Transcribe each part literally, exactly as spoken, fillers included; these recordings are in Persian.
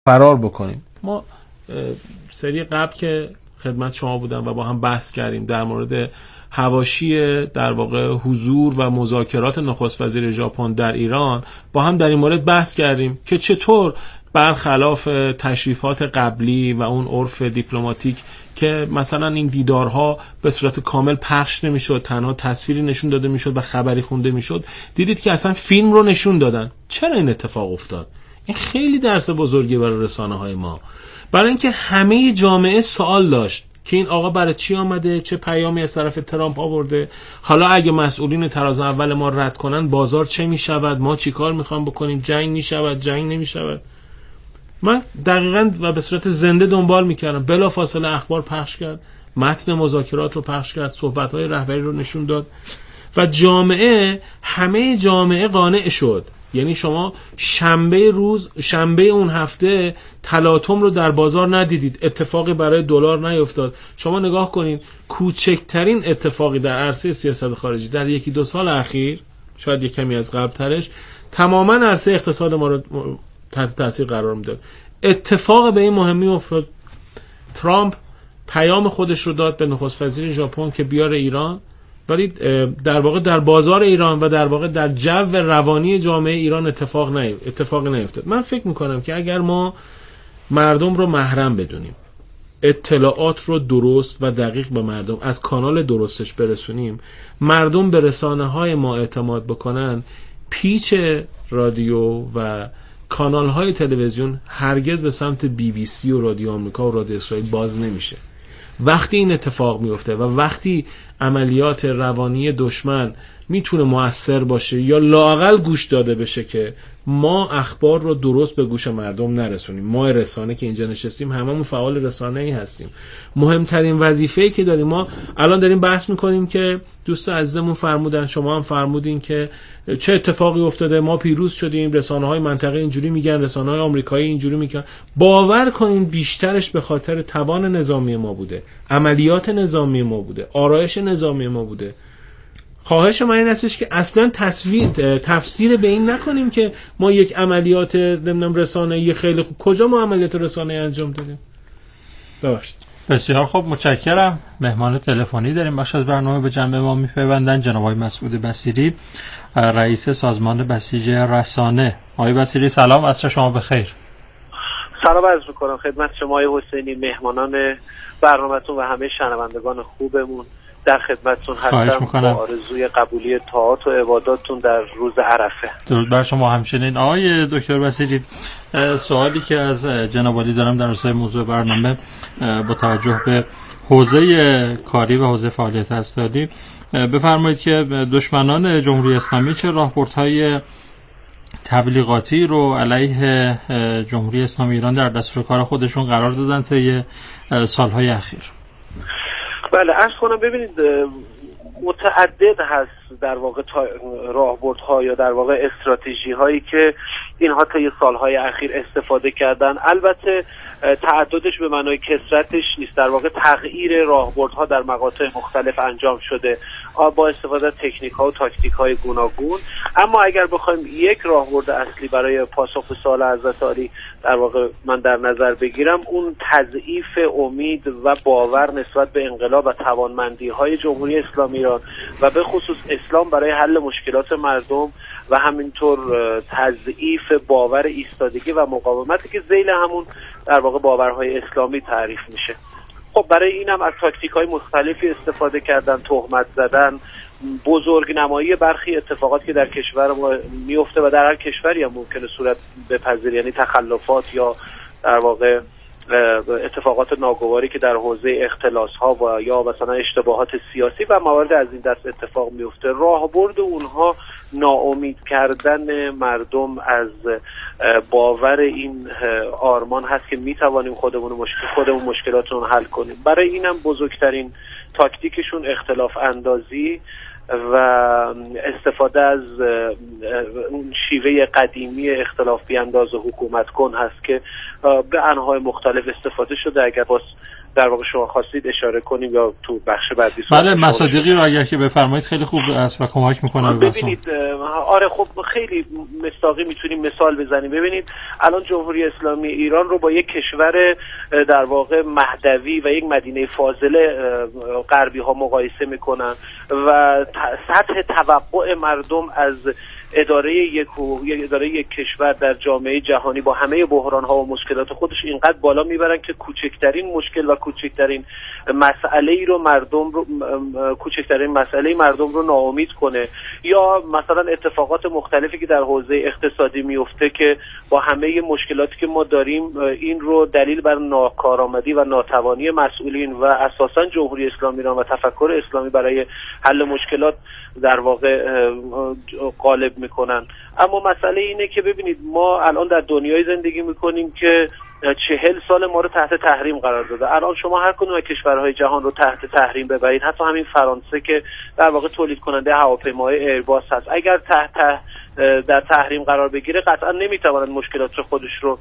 فرار بکنیم. ما سری قبل که خدمت شما بودم و با هم بحث کردیم در مورد حواشی در واقع حضور و مذاکرات نخست وزیر ژاپن در ایران با هم در این مورد بحث کردیم که چطور برخلاف تشریفات قبلی و اون عرف دیپلماتیک که مثلا این دیدارها به صورت کامل پخش نمیشد، تنها تصویری نشون داده میشد و خبری خونده میشد، دیدید که اصلا فیلم رو نشون دادن. چرا این اتفاق افتاد؟ این خیلی درس بزرگی برای رسانه های ما، برای اینکه همه جامعه سوال داشت که این آقا برای چی آمده، چه پیامی از طرف ترامپ آورده، حالا اگه مسئولین تراز اول ما رد کنن بازار چه میشود، ما چی کار میخوام بکنیم، جنگ میشود، جنگ نمیشود. من دقیقاً و به صورت زنده دنبال میکردم، بلافاصله اخبار پخش کرد، متن مذاکرات رو پخش کرد، صحبت‌های رهبری رو نشون داد و جامعه، همه جامعه قانع شد. یعنی شما شنبه روز شنبه اون هفته تلاطم رو در بازار ندیدید، اتفاقی برای دلار نیفتاد. شما نگاه کنین کوچکترین اتفاقی در عرصه سیاست خارجی در یکی دو سال اخیر، شاید یک کمی از قبل ترش، تماما عرصه اقتصاد ما رو تحت تاثیر قرار میداد. اتفاق به این مهمی افتاد، ترامپ پیام خودش رو داد به نخست وزیر ژاپن که بیاره ایران، ولی در واقع در بازار ایران و در واقع در جو روانی جامعه ایران اتفاق نه اتفاقی نیفتاد. من فکر میکنم که اگر ما مردم رو محرم بدونیم، اطلاعات رو درست و دقیق به مردم از کانال درستش برسونیم، مردم به رسانه های ما اعتماد بکنن، پیچ رادیو و کانال های تلویزیون هرگز به سمت بی بی سی و رادیو آمریکا و رادیو اسرائیل باز نمیشه. وقتی این اتفاق میفته و وقتی عملیات روانی دشمن میتونه مؤثر باشه یا لااقل گوش داده بشه که ما اخبار رو درست به گوش مردم نرسونیم، ما رسانه که اینجا نشستیم هممون فعال رسانه‌ای هستیم، مهمترین وظیفه‌ای که داریم، ما الان داریم بحث میکنیم که دوست عزیزمون فرمودن، شما هم فرمودین که چه اتفاقی افتاده، ما پیروز شدیم، رسانه‌های منطقه اینجوری میگن، رسانه‌های آمریکایی اینجوری میگن. باور کنین بیشترش به خاطر توان نظامی ما بوده، عملیات نظامی ما بوده، آرایش نظامی ما بوده. خواهش من این هستش که اصلا تصویر تفسیر به این نکنیم که ما یک عملیات نمیدونم رسانه‌ای خیلی خوب، کجا ما عملیات رسانه‌ای انجام دادیم؟ ببخشید. بسیار خوب، متشکرم. مهمان تلفنی داریم، باش از برنامه به جنبه ما میپیوندن جناب آقای مسعود بصیری، رئیس سازمان بسیج رسانه. آقای بصیری سلام، عصر شما بخیر. سلام عرض می‌کنم خدمت شما آقای حسینی، مهمانان برنامه‌تون و همه شنوندگان خوبمون. در خدمتتون هستم با آرزوی قبولی طاعات و عباداتتون در روز عرفه. درود بر شما همچنین. آقای دکتر بصیری، سوالی که از جناب عالی دارم در راسته موضوع برنامه با توجه به حوزه کاری و حوزه فعالیت استادی، بفرمایید که دشمنان جمهوری اسلامی چه راهبردهای تبلیغاتی رو علیه جمهوری اسلامی ایران در دستور کار خودشون قرار دادن طی سالهای اخیر؟ بله، عرض کنم ببینید متعدد هست در واقع راهبردها یا در واقع استراتژی هایی که اینها طی سالهای اخیر استفاده کردن. البته تعددش به معنای کثرتش نیست، در واقع تغییر راهبردها در مقاطع مختلف انجام شده با استفاده از تکنیک ها و تاکتیک های گوناگون. اما اگر بخوایم یک راهبرد اصلی برای پاسخ به سوال حضرت عالی در واقع من در نظر بگیرم، اون تضعیف امید و باور نسبت به انقلاب و توانمندی های جمهوری اسلامی ایران و به خصوص اسلام برای حل مشکلات مردم و همینطور تضعیف باور ایستادگی و مقاومتی که ذیل همون در واقع باورهای اسلامی تعریف میشه. خب برای این هم از تاکتیک های مختلفی استفاده کردن، تهمت زدن، بزرگ نمایی برخی اتفاقات که در کشور ما میفته و در هر کشوری هم ممکنه صورت بپذیره، یعنی تخلفات یا در واقع اتفاقات ناگواری که در حوزه اختلاس ها و یا مثلا اشتباهات سیاسی و موارد از این دست اتفاق میفته. راهبرد اونها ناامید کردن مردم از باور این آرمان هست که میتوانیم خودمون مشکل خودمون مشکلاتون حل کنیم. برای اینم بزرگترین تاکتیکشون اختلاف اندازی و استفاده از اون شیوه قدیمی اختلاف بیانداز و حکومت کن هست که به انواع مختلف استفاده شده. اگر باز در واقع شما خواستید اشاره کنیم یا تو بخش بعدی. بله مصادیقی رو اگر که بفرمایید خیلی خوب است و کمک میکنه به بحث. ببینید آره خب خیلی مصداقی میتونیم مثال بزنیم. ببینید الان جمهوری اسلامی ایران رو با یک کشور در واقع مهدوی و یک مدینه فاضله غربی ها مقایسه میکنن و سطح توقع مردم از اداره یک اداره یک کشور در جامعه جهانی با همه بحران ها و مشکلات خودش اینقدر بالا میبرن که کوچکترین مشکل و کوچکترین مسئله ای رو مردم رو کوچکترین مسئله مردم رو ناامید کنه، یا مثلا اتفاقات مختلفی که در حوزه اقتصادی میفته که با همه مشکلاتی که ما داریم این رو دلیل بر ناکارآمدی و ناتوانی مسئولین و اساسا جمهوری اسلامی ایران و تفکر اسلامی برای حل مشکلات در واقع غالب میکنن. اما مسئله اینه که ببینید ما الان در دنیای زندگی میکنیم که چهل سال ما رو تحت تحریم قرار داده. الان شما هر کدوم از کشورهای جهان رو تحت تحریم ببرید، حتی همین فرانسه که در واقع تولید کننده هواپیماهای ایرباس هست، اگر تحت در تحریم قرار بگیره قطعا نمیتواند مشکلات خودش رو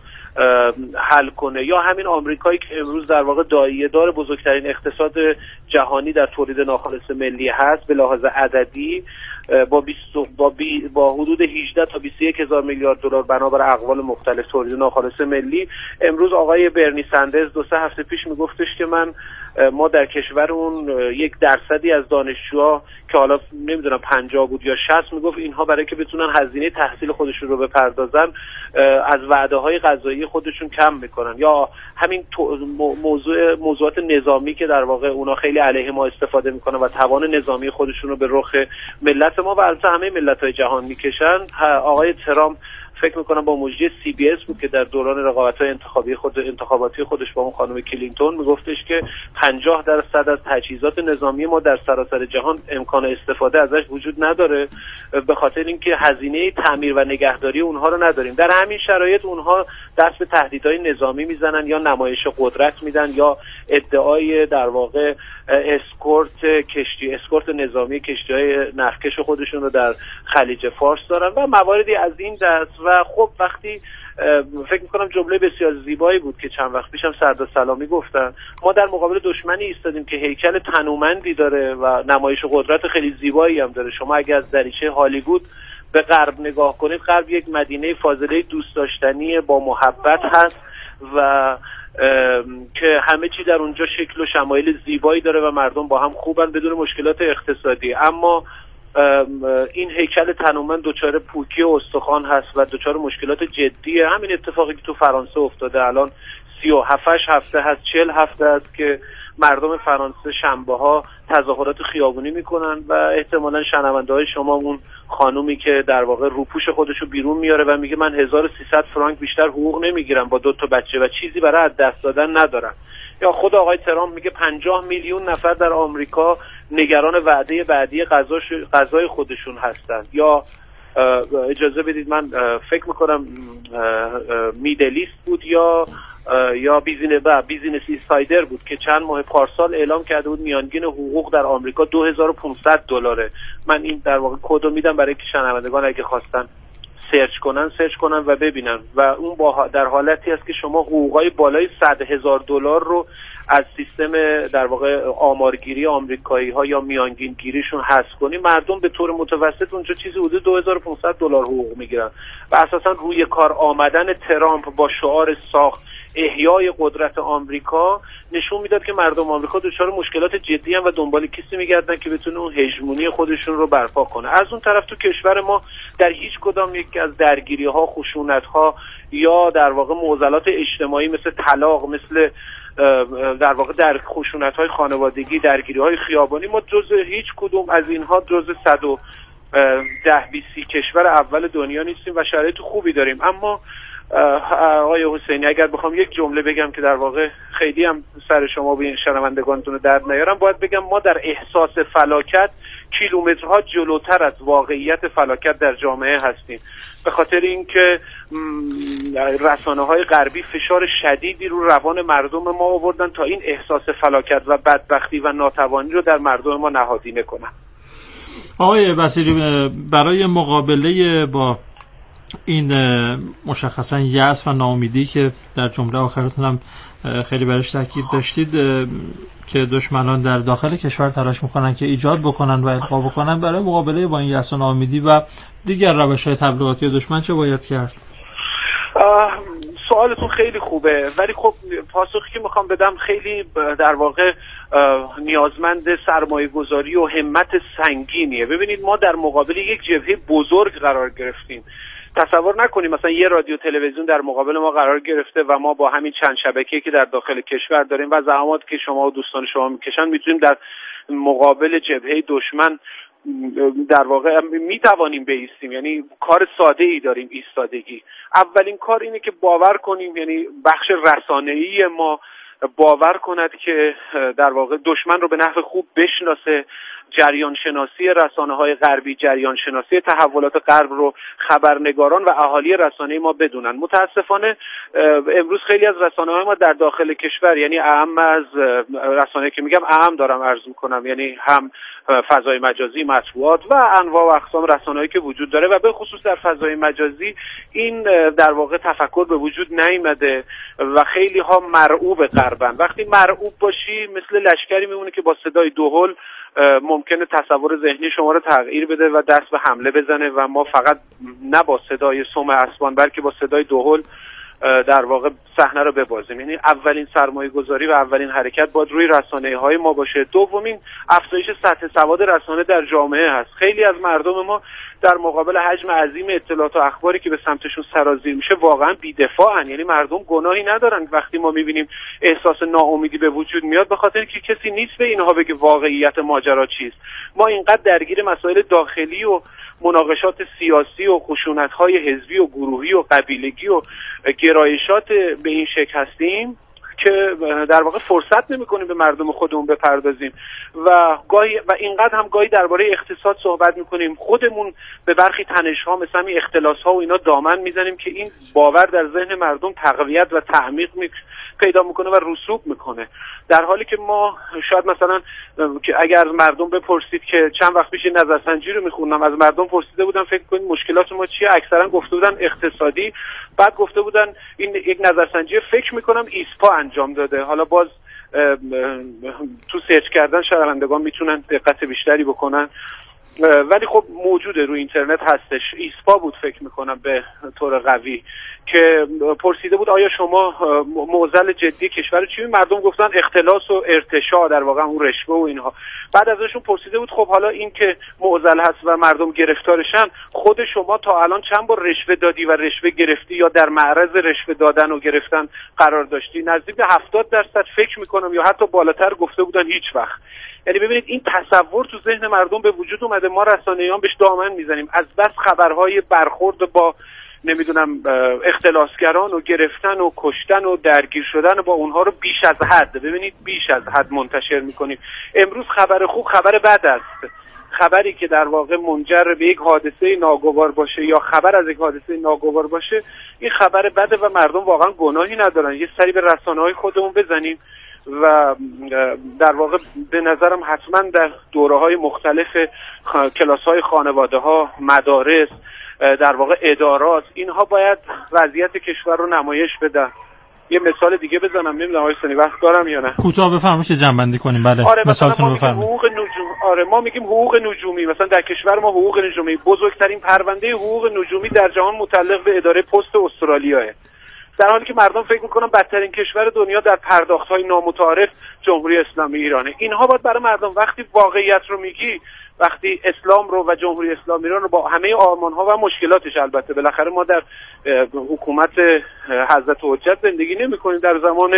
حل کنه. یا همین آمریکایی که امروز در واقع داعیه دار بزرگترین اقتصاد جهانی در تولید ناخالص ملی هست به لحاظ عددی، با بیست با, بی با حدود هجده تا بیست و یک هزار میلیارد دلار بنابر اقوال مختلف تولید ناخالص ملی. امروز آقای برنی سندرز دو سه هفته پیش میگفتش که من ما در کشور اون یک درصدی از دانشجوها که حالا نمیدونم پنجاه بود یا شصت، میگفت اینها برای که بتونن هزینه تحصیل خودشون رو بپردازن از وعده های غذایی خودشون کم میکنن. یا همین موضوع موضوعات نظامی که در واقع اونا خیلی علیه ما استفاده میکنن و توان نظامی خودشون رو به رخ ملت ما و البته همه ملت‌های جهان میکشن. آقای ترامپ فکر میکنم با مجری سی بی اس بود که در دوران رقابت‌های انتخابی خود انتخاباتی خودش با اون خانم کلینتون میگفتش که پنجاه درصد از تجهیزات نظامی ما در سراسر جهان امکان استفاده ازش وجود نداره به خاطر اینکه هزینه تعمیر و نگهداری اونها رو نداریم. در همین شرایط اونها دست به تهدیدهای نظامی میزنن یا نمایش قدرت میدن یا ادعای در واقع اسکورت کشتی اسکورت نظامی کشتی‌های نفتکش خودشون رو در خلیج فارس دارن و مواردی از این دست. و خب وقتی فکر میکنم جمله بسیار زیبایی بود که چند وقت پیشم سردار سلامی گفتن، ما در مقابل دشمنی ایستادیم که هیکل تنومندی داره و نمایش قدرت خیلی زیبایی هم داره. شما اگه از دریچه هالیوود به غرب نگاه کنید، غرب یک مدینه فاضله دوست داشتنی با محبت هست و که همه چی در اونجا شکل و شمایل زیبایی داره و مردم با هم خوبن بدون مشکلات اقتصادی. اما این هیکل تنومند دچار پوکی و استخوان هست و دچار مشکلات جدیه. همین اتفاقی که تو فرانسه افتاده الان سی و هفت هفته هست چهل هفته است که مردم فرانسه شنبه ها تظاهرات خیابونی میکنن و احتمالاً شنونده های شما اون خانومی که در واقع روپوش خودشو بیرون میاره و میگه من هزار و سیصد فرانک بیشتر حقوق نمیگیرم با دو تا بچه و چیزی برای از دست دادن ندارم. یا خود آقای ترامپ میگه پنجاه میلیون نفر در آمریکا نگران وعده بعدی غذای خودشون هستند. یا اجازه بدید من فکر میکنم میدلیست بود یا یا بیزینس با بیزینس اینسایدر بود که چند ماه پارسال اعلام کرده بود میانگین حقوق در آمریکا دو هزار و پانصد دلاره. من این در واقع کدو میدم برای که شنوندگان اگه خواستن سرچ کنن سرچ کنن و ببینن و اون با در حالتی است که شما حقوقای بالای صد هزار دلار رو از سیستم در واقع آمارگیری آمریکایی ها یا میانگین گیریشون حذف کنی، مردم به طور متوسط اونجا چیزی حدود دو هزار و پانصد دلار حقوق میگیرن و اساسا روی کار آمدن ترامپ با شعار ساخت احیای قدرت آمریکا نشون میداد که مردم آمریکا دچار مشکلات جدی ان و دنبال کسی میگردن که بتونه اون هژمونی خودشون رو برپا کنه. از اون طرف تو کشور ما در هیچ کدام یکی از درگیری ها، خشونت ها یا در واقع معضلات اجتماعی مثل طلاق، مثل در واقع در خشونت های خانوادگی، درگیری های خیابانی، ما جز هیچ کدوم از اینها جز صد و ده بیست کشور اول دنیا نیستیم و شرایط خوبی داریم. اما آقای حسینی اگر بخوام یک جمله بگم که در واقع خیلی هم سر شما و این شنوندگانتون درد نیارم، باید بگم ما در احساس فلاکت کیلومترها جلوتر از واقعیت فلاکت در جامعه هستیم، به خاطر اینکه رسانه‌های غربی فشار شدیدی رو روان مردم ما آوردن تا این احساس فلاکت و بدبختی و ناتوانی رو در مردم ما نهادینه کنن. آقای بصیری، برای مقابله با این مشخصا یأس و ناامیدی که در جمله آخرتون هم خیلی برش تاکید داشتید که دشمنان در داخل کشور تلاش میکنن که ایجاد بکنن و القا بکنن، برای مقابله با این یأس و ناامیدی و دیگر روش‌های تبلیغاتی دشمن چه باید کرد؟ سوالتون خیلی خوبه، ولی خب پاسخی که میخوام بدم خیلی در واقع نیازمند سرمایه گذاری و همت سنگینیه. ببینید ما در مقابل یک جبهه بزرگ قرار گرفتیم. تصور نکنیم مثلا یه رادیو تلویزیون در مقابل ما قرار گرفته و ما با همین چند شبکه‌ای که در داخل کشور داریم و زحماتی که شما و دوستان شما میکشن میتونیم در مقابل جبهه دشمن در واقع میتوانیم بایستیم. یعنی کار ساده ای داریم، ایستادگی. اولین کار اینه که باور کنیم، یعنی بخش رسانه‌ای ما باور کند که در واقع دشمن رو به نحو خوب بشناسه، جریان شناسی رسانه‌های غربی، جریان شناسی تحولات غرب رو خبرنگاران و اهالی رسانه‌ای ما بدونن. متاسفانه امروز خیلی از رسانه‌های ما در داخل کشور، یعنی اهم از رسانه‌ای که میگم اهم دارم عرض میکنم، یعنی هم فضای مجازی، مطبوعات و انواع و اقسام رسانه‌ای که وجود داره و به خصوص در فضای مجازی این در واقع تفکر به وجود نیامده و خیلی ها مرعوب غربن. وقتی مرعوب باشی مثل لشکری میمونه که با صدای دهل ممکنه تصور ذهنی شما رو تغییر بده و دست به حمله بزنه و ما فقط نه با صدای سم اسبان بلکه با صدای دهل در واقع صحنه رو ببازیم. یعنی اولین سرمایه گذاری و اولین حرکت باید روی رسانه های ما باشه. دومین افزایش سطح سواد رسانه در جامعه هست. خیلی از مردم ما در مقابل حجم عظیم اطلاعات و اخباری که به سمتشون سرازیر میشه واقعا بی‌دفاعن. یعنی مردم گناهی ندارن. وقتی ما میبینیم احساس ناامیدی به وجود میاد به خاطر اینکه کسی نیست به اینها بگه واقعیت ماجرا چیست. ما اینقدر درگیر مسائل داخلی و مناقشات سیاسی و خشونت‌های حزبی و گروهی و قبیلگی و گرایشات به این شکل هستیم که در واقع فرصت نمی‌کنیم به مردم خودمون بپردازیم و گاهی و اینقدر هم گاهی درباره اقتصاد صحبت می‌کنیم، خودمون به برخی تنش‌ها مثل همین اختلاس‌ها و اینا دامن میزنیم که این باور در ذهن مردم تقویت و تعمیق می پیدا میکنه و رسوب میکنه، در حالی که ما شاید مثلا که اگر مردم بپرسید که چند وقت پیش نظرسنجی رو میخوندم، از مردم پرسیده بودن فکر کنید مشکلات ما چیه، اکثرا گفته بودن اقتصادی، بعد گفته بودن این یک نظرسنجی فکر میکنم ایسپا انجام داده. حالا باز تو سرچ کردن شنوندگان میتونن دقت بیشتری بکنن، ولی خب موجوده روی اینترنت هستش. ایسپا بود فکر میکنم به طور قوی که پرسیده بود آیا شما معضل جدی کشور چی؟ مردم گفتن اختلاس و ارتشاء، در واقع اون رشوه و اینها. بعد ازشون پرسیده بود خب حالا این که معضل هست و مردم گرفتارشن، خود شما تا الان چند بار رشوه دادی و رشوه گرفتی یا در معرض رشوه دادن و گرفتن قرار داشتی؟ نزدیک به هفتاد درصد فکر میکنم یا حتی بالاتر گفته بودن هیچ وقت. یعنی ببینید این تصور تو ذهن مردم به وجود اومده، ما رسانه‌ایان بهش دامن میزنیم. از بس خبرهای برخورد با نمیدونم اختلاسگران و گرفتن و کشتن و درگیر شدن با اونها رو بیش از حد، ببینید بیش از حد منتشر میکنیم. امروز خبر خوب خبر بد است، خبری که در واقع منجر به یک حادثه ناگوار باشه یا خبر از یک حادثه ناگوار باشه این خبر بده و مردم واقعا گناهی ندارن. یه سری به رسانه‌های خودمون بزنیم و در واقع به نظرم حتما در دوره‌های مختلف کلاس‌های خانواده‌ها، مدارس، در واقع ادارات، اینها باید وضعیت کشور رو نمایش بدن. یه مثال دیگه بزنم، نمیدونم آقای سنی وقت دارم یا نه. کوتاه بفرمایید جنبندی کنیم. بله آره مثالتون رو بفرمایید. حقوق نجوم، آره ما میگیم حقوق نجومی، مثلا در کشور ما حقوق نجومی، بزرگترین پرونده حقوق نجومی در جهان متعلق به اداره پست استرالیاه، در حالی که مردم فکر میکنن بدترین کشور دنیا در پرداخت‌های نامتعارف جمهوری اسلامی ایرانه. اینها باید برای مردم وقتی واقعیت رو میگی، وقتی اسلام رو و جمهوری اسلامی ایران رو با همه آرمان‌ها و مشکلاتش، البته بالاخره ما در حکومت حضرت حجت زندگی نمی‌کنیم، در زمان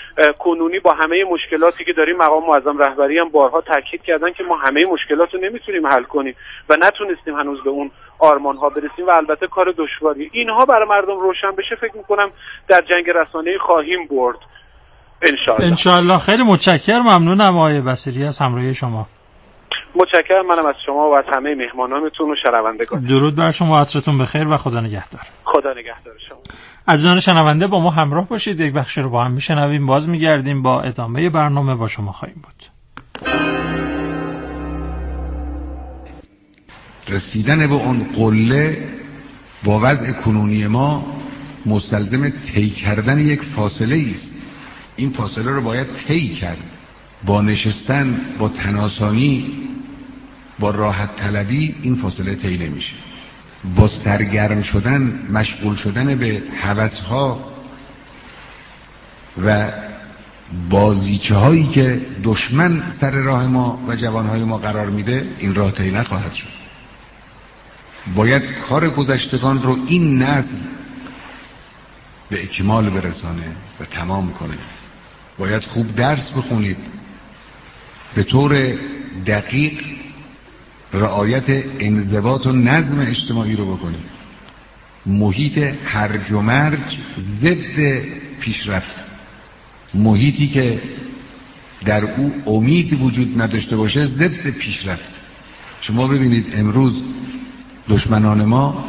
کنونی با همه مشکلاتی که داریم، مقام معظم رهبری هم بارها تاکید کردن که ما همه مشکلات رو نمیتونیم حل کنیم و نتونستیم هنوز به اون آرمان‌ها برسیم و البته کار دشواری. اینها برای مردم روشن بشه فکر می‌کنم در جنگ رسانه‌ای خواهیم برد انشالله. انشالله. خیلی متشکرم، ممنونم آقای بصیری از همراهی شما. متشکرم منم از شما و از همه مهمانانتون و شنوندگان. درود بر شما، عصرتون بخیر و خدا نگهدار. خدا نگهدار شما. عزیزان شنونده با ما همراه باشید، یک بخش رو با هم میشنویم، باز میگردیم با ادامه برنامه با شما خواهیم بود. رسیدن به اون قله با وضع کنونی ما مستلزم طی کردن یک فاصله است. این فاصله رو باید طی کرد. با نشستن، با تناسانی، با راحت طلبی این فاصله طی نمیشه. با سرگرم شدن، مشغول شدن به هوس‌ها و بازیچه هایی که دشمن سر راه ما و جوانهای ما قرار میده، این راه طی نخواهد شد. باید کار گذشتگان رو این نسل به اکمال برسانه و تمام کنه. باید خوب درس بخونید، به طور دقیق رعایت انضباط و نظم اجتماعی رو بکنید. محیط هرج و مرج ضد پیشرفت، محیطی که در او امید وجود نداشته باشه ضد پیشرفت. شما ببینید امروز دشمنان ما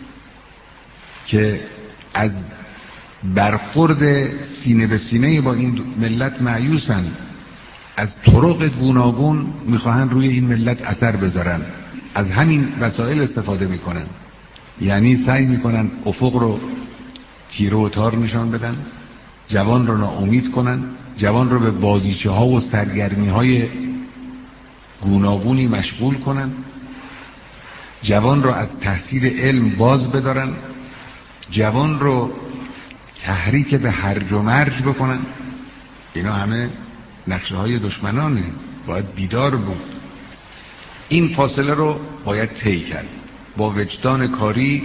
که از برخورد سینه به سینه با این ملت مایوسن، از طرق گوناگون میخواهن روی این ملت اثر بذارن، از همین وسایل استفاده میکنن. یعنی سعی میکنن افق رو تیره و تار نشان بدن، جوان رو ناامید کنن، جوان رو به بازیچه ها و سرگرمی های گوناگونی مشغول کنن، جوان رو از تحصیل علم باز بدارن، جوان رو تحریک به هرج و مرج بکنن. اینا همه نقشه های دشمنانه، باید بیدار بود. این فاصله رو باید طی کرد با وجدان کاری،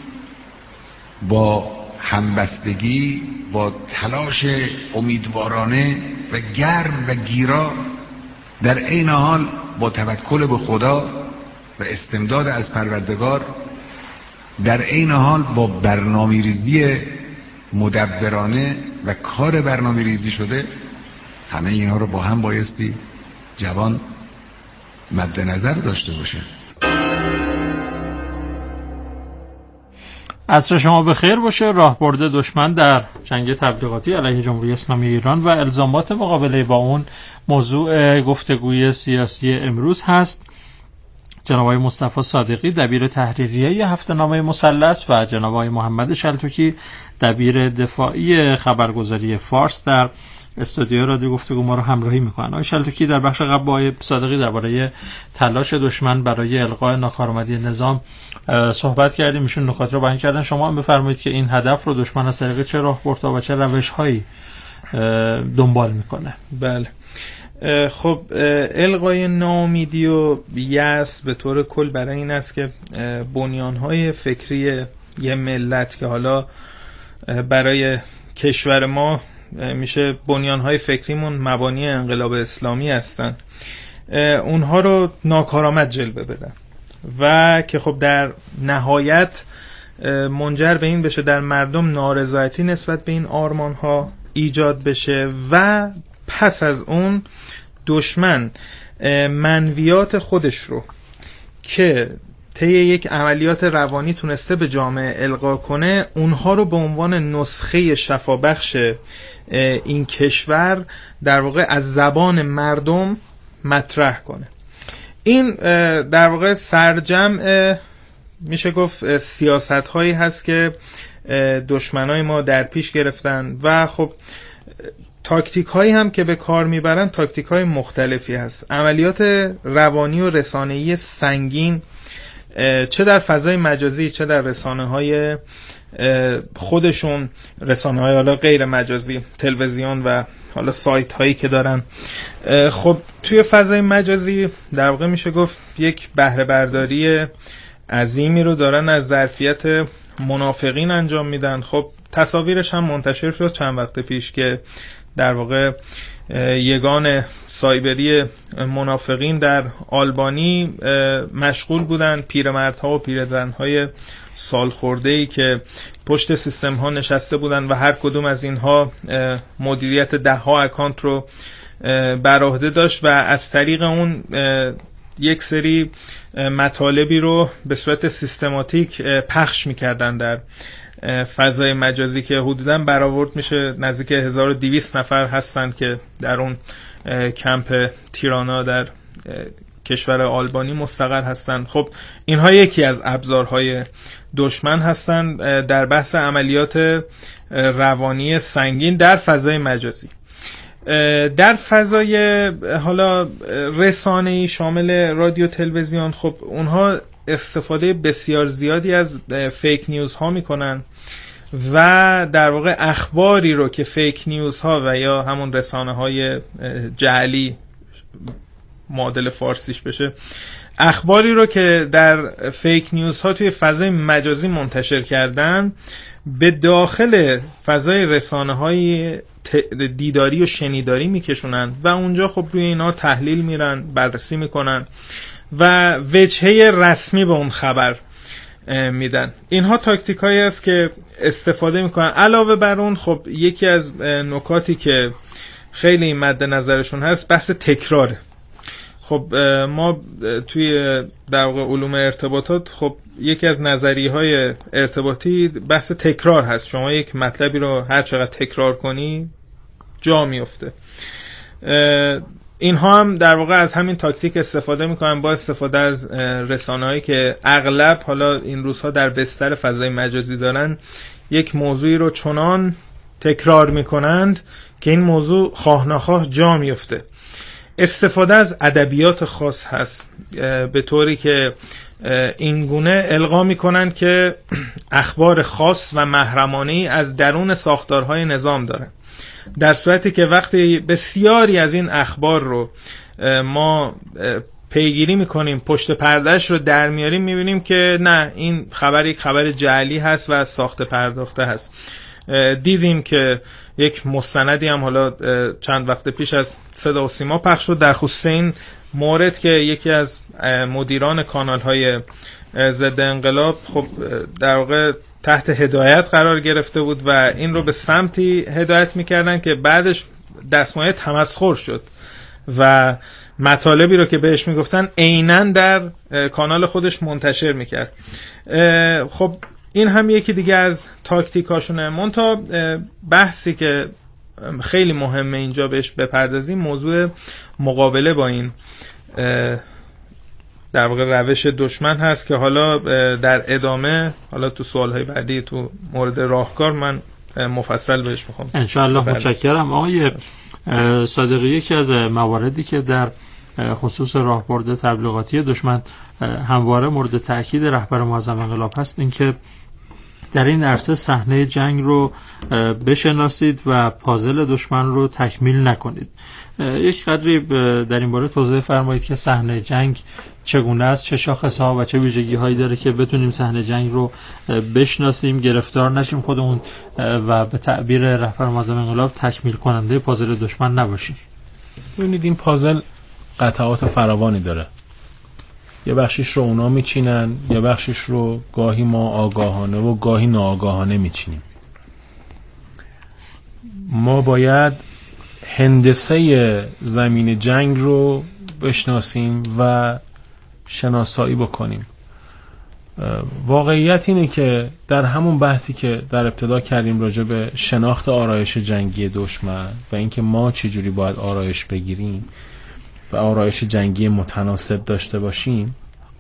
با همبستگی، با تلاش امیدوارانه و گرم و گیرا، در عین حال با توکل به خدا و استمداد از پروردگار، در عین حال با برنامه‌ریزی مدبرانه و کار برنامه‌ریزی شده. همه اینها رو با هم بایستی جوان مد نظر داشته باشه. عصر شما بخیر باشه. راهبرد دشمن در جنگ تبلیغاتی علیه جمهوری اسلامی ایران و الزامات مقابله با اون موضوع گفتگوی سیاسی امروز هست. جناب آقای مصطفی صادقی دبیر تحریریه هفته‌نامه مثلث و جناب آقای محمد شلتوکی دبیر دفاعی خبرگزاری فارس در استودیو رادیو گفتگو ما رو همراهی میکنن. آقای شلتوکی در بخش قبل با آقای صادقی درباره تلاش دشمن برای الغای ناکارآمدی نظام صحبت کردیم، ایشون نکات رو بیان کردن. شما هم بفرمایید که این هدف رو دشمن از طریق چه راهبردها و چه روش‌هایی دنبال میکنه. بله، خب الغای ناامیدی و یأس به طور کل برای این است که بنیان‌های فکری یه ملت که حالا برای کشور ما میشه بنیان‌های فکریمون مبانی انقلاب اسلامی هستن، اونها رو ناکارآمد جلوه بدن و که خب در نهایت منجر به این بشه در مردم نارضایتی نسبت به این آرمان‌ها ایجاد بشه و پس از اون دشمن منویات خودش رو که طی یک عملیات روانی تونسته به جامعه القا کنه، اونها رو به عنوان نسخه شفابخش این کشور در واقع از زبان مردم مطرح کنه. این در واقع سرجمع میشه گفت سیاست هایی هست که دشمنای ما در پیش گرفتن و خب تاکتیک هایی هم که به کار میبرن تاکتیک های مختلفی هست. عملیات روانی و رسانه‌ای سنگین چه در فضای مجازی چه در رسانه های خودشون، رسانه های حالا غیر مجازی، تلویزیون و حالا سایت هایی که دارن. خب توی فضای مجازی در واقع میشه گفت یک بهره برداری عظیمی رو دارن از ظرفیت منافقین انجام میدن. خب تصاویرش هم منتشر شد چند وقت پیش که در واقع یگان سایبری منافقین در آلبانی مشغول بودن، پیرمردها و پیرزنهای سال خورده‌ای که پشت سیستم ها نشسته بودن و هر کدوم از اینها مدیریت ده ها اکانت رو بر عهده داشت و از طریق اون یک سری مطالبی رو به صورت سیستماتیک پخش می‌کردن در فضای مجازی که حدوداً برآورد میشه نزدیک هزار و دویست نفر هستند که در اون کمپ تیرانا در کشور آلبانی مستقر هستند. خب اینها یکی از ابزارهای دشمن هستند در بحث عملیات روانی سنگین در فضای مجازی. در فضای حالا رسانه‌ای شامل رادیو تلویزیون، خب اونها استفاده بسیار زیادی از فیک نیوز ها میکنن و در واقع اخباری رو که فیک نیوز ها و یا همون رسانه های جعلی معادل فارسیش بشه، اخباری رو که در فیک نیوز ها توی فضای مجازی منتشر کردن به داخل فضای رسانه های دیداری و شنیداری میکشونن و اونجا خب روی اینا تحلیل میرن، بررسی میکنن و وجهه رسمی به اون خبر میدن. اینها تاکتیک هایی است که استفاده میکنن. علاوه بر اون خب یکی از نکاتی که خیلی مد نظرشون هست بحث تکراره. خب ما توی در واقع علوم ارتباطات خب یکی از نظریه های ارتباطی بحث تکرار هست. شما یک مطلبی رو هر چقدر تکرار کنی جا میفته. اینها هم در واقع از همین تاکتیک استفاده میکنن با استفاده از رسانه‌هایی که اغلب حالا این روزها در بستر فضای مجازی دارن، یک موضوعی رو چنان تکرار میکنند که این موضوع خواه نخواه جا میفته. استفاده از ادبیات خاص هست به طوری که این گونه القا میکنن که اخبار خاص و محرمانه‌ای از درون ساختارهای نظام دارن، در صورتی که وقتی بسیاری از این اخبار رو ما پیگیری میکنیم، پشت پردهش رو در میاریم، میبینیم که نه، این خبر یک خبر جعلی هست و از ساخته پرداخته هست. دیدیم که یک مستندی هم حالا چند وقت پیش از صدا و سیما پخش شد در خصوص این مورد که یکی از مدیران کانال های ضد انقلاب خب در واقع تحت هدایت قرار گرفته بود و این رو به سمتی هدایت میکردن که بعدش دستمایه تمسخر شد و مطالبی رو که بهش میگفتن عیناً در کانال خودش منتشر میکرد. خب این هم یکی دیگه از تاکتیکاشونه. منتها بحثی که خیلی مهمه اینجا بهش بپردازیم موضوع مقابله با این در واقع روش دشمن هست که حالا در ادامه، حالا تو سوالهای بعدی تو مورد راهکار من مفصل بهش میخوام انشاءالله. متشکرم آقای صادقی. یکی از مواردی که در خصوص راهبرد تبلیغاتی دشمن همواره مورد تأکید رهبر معظم انقلاب هست این که در این عرصه صحنه جنگ رو بشناسید و پازل دشمن رو تکمیل نکنید. یک قدری در این باره توضیح فرمایید که صحنه جنگ چگونه است، چه شاخص‌ها و چه ویژگی‌هایی داره که بتونیم صحنه جنگ رو بشناسیم، گرفتار نشیم خودمون و به تعبیر رهبر معظم انقلاب تکمیل کننده پازل دشمن نباشیم. ببینید این پازل قطعات فراوانی داره. یه بخشش رو اونا میچینن، یه بخشش رو گاهی ما آگاهانه و گاهی ناآگاهانه میچینیم. ما باید هندسه زمین جنگ رو بشناسیم و شناسایی بکنیم. واقعیت اینه که در همون بحثی که در ابتدا کردیم راجع به شناخت آرایش جنگی دشمن و اینکه ما چجوری باید آرایش بگیریم و آرایش جنگی متناسب داشته باشیم،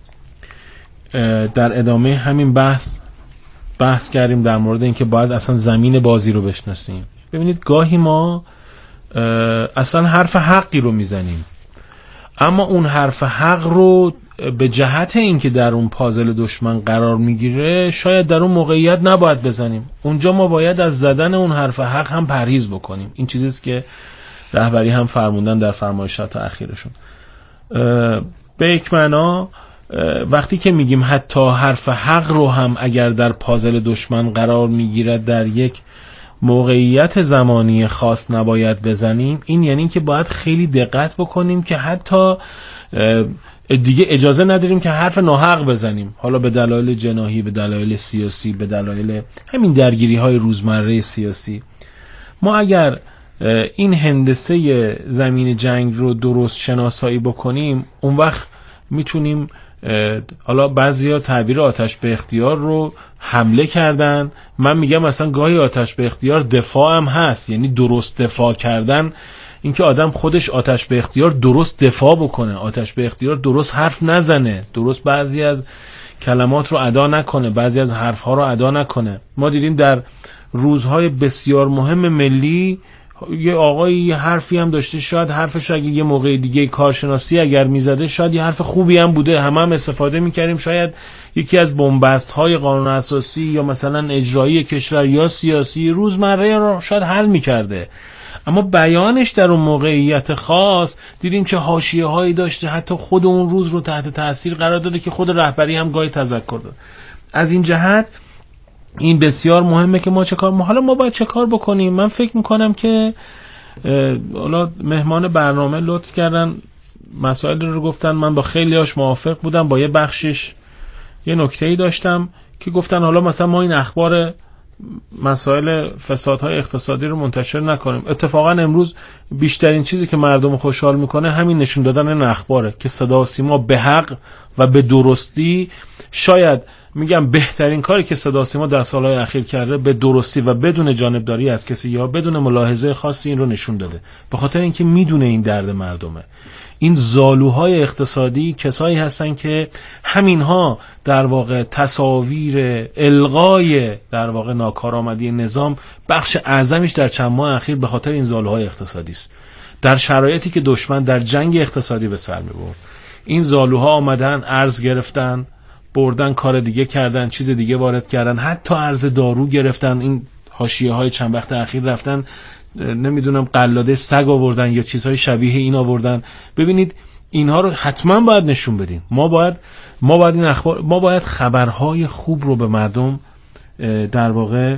در ادامه همین بحث بحث کردیم در مورد اینکه باید اصلا زمین بازی رو بشناسیم. ببینید گاهی ما اصلا حرف حقی رو میزنیم، اما اون حرف حق رو به جهت اینکه در اون پازل دشمن قرار میگیره شاید در اون موقعیت نباید بزنیم. اونجا ما باید از زدن اون حرف حق هم پرهیز بکنیم. این چیزیست که رهبری هم فرموندن در فرمایشات اخیرشون. به یک معنا وقتی که میگیم حتی حرف حق رو هم اگر در پازل دشمن قرار میگیرد در یک موقعیت زمانی خاص نباید بزنیم، این یعنی که باید خیلی دقت بکنیم که حتی دیگه اجازه نداریم که حرف ناحق بزنیم، حالا به دلایل جناحی، به دلایل سیاسی، به دلایل همین درگیری های روزمره سیاسی. ما اگر این هندسه زمین جنگ رو درست شناسایی بکنیم، اون وقت میتونیم، حالا بعضیا تعبیر آتش به اختیار رو حمله کردن، من میگم مثلا گاهی آتش به اختیار دفاع هم هست، یعنی درست دفاع کردن اینکه آدم خودش آتش به اختیار درست دفاع بکنه، آتش به اختیار درست حرف نزنه، درست بعضی از کلمات رو ادا نکنه، بعضی از حرفها رو ادا نکنه. ما دیدیم در روزهای بسیار مهم ملی یه آقای یه حرفی هم داشته، شاید حرفش اگه یه موقع دیگه کارشناسی اگر میزده شاید یه حرف خوبی هم بوده، همه هم استفاده میکردیم، شاید یکی از بنبست های قانون اساسی یا مثلا اجرایی کشور یا سیاسی روزمره رو شاید حل میکرده، اما بیانش در اون موقعیت خاص دیدیم چه حاشیه هایی داشته، حتی خود اون روز رو تحت تاثیر قرار داده که خود رهبری هم گاهی تذکر داد. از این جهت این بسیار مهمه که ما چه کار ما حالا ما باید چه کار بکنیم. من فکر میکنم که حالا مهمان برنامه لطف کردن مسائل رو گفتن، من با خیلی هاش موافق بودم، با یه بخشش یه نکته‌ای داشتم که گفتن حالا مثلا ما این اخبار مسائل فسادهای اقتصادی رو منتشر نکنیم. اتفاقا امروز بیشترین چیزی که مردم خوشحال میکنه همین نشون دادن این اخباره که صدا و سیما به حق و به درستی، شاید میگم بهترین کاری که صدا و سیما در سالهای اخیر کرده به درستی و بدون جانبداری از کسی یا بدون ملاحظه خاصی این رو نشون داده، به خاطر اینکه میدونه این درد مردمه. این زالوهای اقتصادی کسایی هستن که همینها در واقع تصاویر الغای در واقع ناکارآمدی نظام بخش اعظمیش در چند ماه اخیر به خاطر این زالوهای اقتصادی است. در شرایطی که دشمن در جنگ اقتصادی به سر می‌برد، این زالوها آمدن ارز گرفتن، بردن کار دیگه کردن، چیز دیگه وارد کردن، حتی ارز دارو گرفتن، این حاشیه‌های چند وقت اخیر رفتن نمیدونم قلاده سگ آوردن یا چیزهای شبیه این آوردن. ببینید اینها رو حتما باید نشون بدیم. ما باید ما باید این اخبار ما باید خبرهای خوب رو به مردم در واقع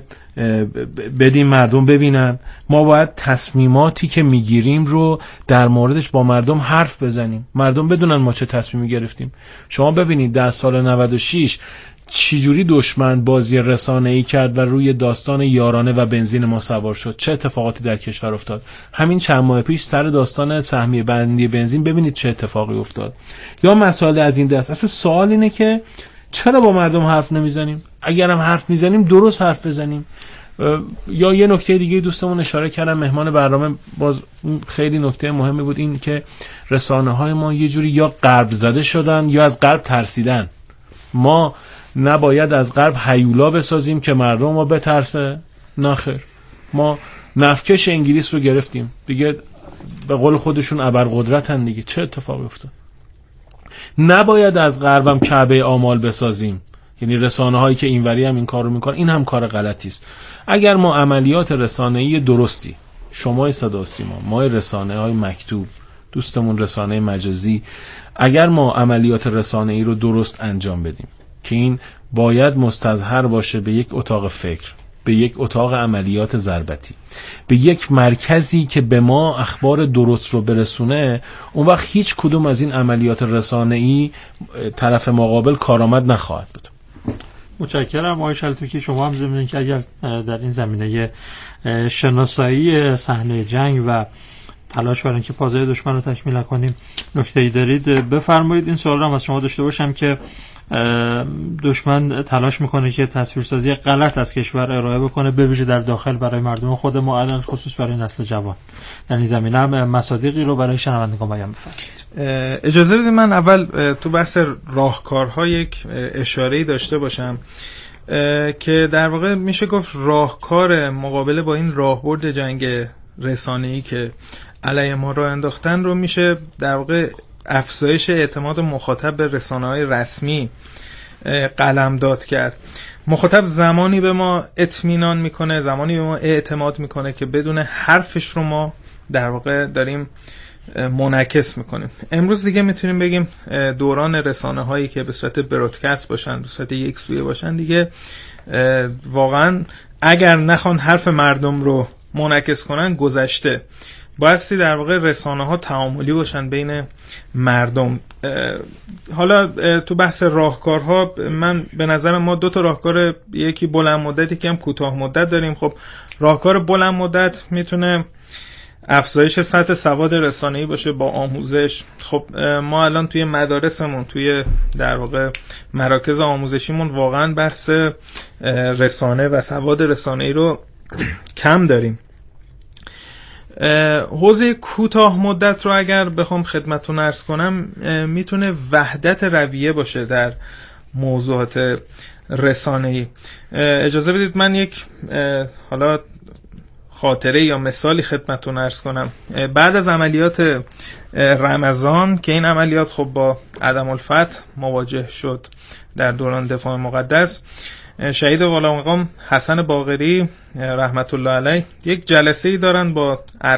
بدیم، مردم ببینن. ما باید تصمیماتی که میگیریم رو در موردش با مردم حرف بزنیم، مردم بدونن ما چه تصمیمی گرفتیم. شما ببینید در سال نود و شش چجوری دشمن بازی رسانه‌ای کرد و روی داستان یارانه و بنزین ما سوار شد، چه اتفاقاتی در کشور افتاد. همین چند ماه پیش سر داستان سهمیه بندی بنزین ببینید چه اتفاقی افتاد، یا مسائل از این دست. اصلا سوال اینه که چرا با مردم حرف نمیزنیم؟ اگرم حرف میزنیم درست حرف بزنیم. یا یه نکته دیگه دوستمون اشاره کردن مهمان برنامه، باز خیلی نکته مهمی بود، این که رسانه‌های ما یه جوری یا غرب زده شدن یا از غرب ترسیدن. ما نباید از غرب هیولا بسازیم که مردم ما بترسه، نخیر. ما نفکش انگلیس رو گرفتیم دیگه، به قول خودشون ابرقدرتن دیگه، چه اتفاقی افتاد؟ نباید از غربم کعبه آمال بسازیم، یعنی رسانه هایی که اینوری هم این کار رو میکنن، این هم کار غلطی است. اگر ما عملیات رسانه‌ای درستی، شما صدا و سیما، ما رسانه های مکتوب، دوستمون رسانه مجازی، اگر ما عملیات رسانه‌ای رو درست انجام بدیم که این باید مستظهر باشه به یک اتاق فکر، به یک اتاق عملیات ضربتی، به یک مرکزی که به ما اخبار درست رو برسونه، اون وقت هیچ کدوم از این عملیات رسانه‌ای طرف مقابل کارآمد نخواهد بود. متشکرم آقای شلتوکی. شما هم ضمن اینکه اگر در این زمینه شناسایی صحنه جنگ و تلاش برای اینکه پازه دشمن رو تکمیل کنیم نکته‌ای دارید بفرمایید. این سوال رو هم از شما داشته باشم که دشمن تلاش میکنه که تصویرسازی غلط از کشور ارائه بکنه، به ویژه در داخل برای مردم خود ما، الان خصوص برای نسل جوان. در این زمینه هم مصادیقی رو برای شنوندگان بیان بفرمایید. اجازه بدید من اول تو بحث راهکارها یک اشاره‌ای داشته باشم که در واقع میشه گفت راهکار مقابله با این راهبرد جنگ رسانه‌ای که علیه ما راه انداختن رو میشه در واقع افزایش اعتماد مخاطب به رسانه‌های رسمی قلمداد کرد. مخاطب زمانی به ما اطمینان میکنه، زمانی به ما اعتماد میکنه که بدون حرفش رو ما در واقع داریم منعکس میکنیم. امروز دیگه میتونیم بگیم دوران رسانه هایی که به صورت برودکست باشن، به صورت یک سویه باشن، دیگه واقعا اگر نخوان حرف مردم رو منعکس کنن گذشته. بایستی در واقع رسانه ها تعاملی باشن بین مردم. حالا تو بحث راهکارها، من به نظر ما دو تا راهکار، یکی بلند مدت، یکی هم کوتاه مدت داریم. خب راهکار بلند مدت میتونه افزایش سطح سواد رسانه‌ای باشه با آموزش. خب ما الان توی مدارسمون، توی در واقع مراکز آموزشیمون واقعا بحث رسانه و سواد رسانه‌ای رو کم داریم. حوزه کوتاه مدت رو اگر بخوام خدمتتون عرض کنم، میتونه وحدت رویه باشه در موضوعات رسانه‌ای. اجازه بدید من یک حالا خاطره یا مثالی خدمتتون عرض کنم. بعد از عملیات رمضان که این عملیات خب با عدم الفتح مواجه شد در دوران دفاع مقدس، شهید والا مقام حسن باقری رحمت الله علیه یک جلسه‌ای دارن با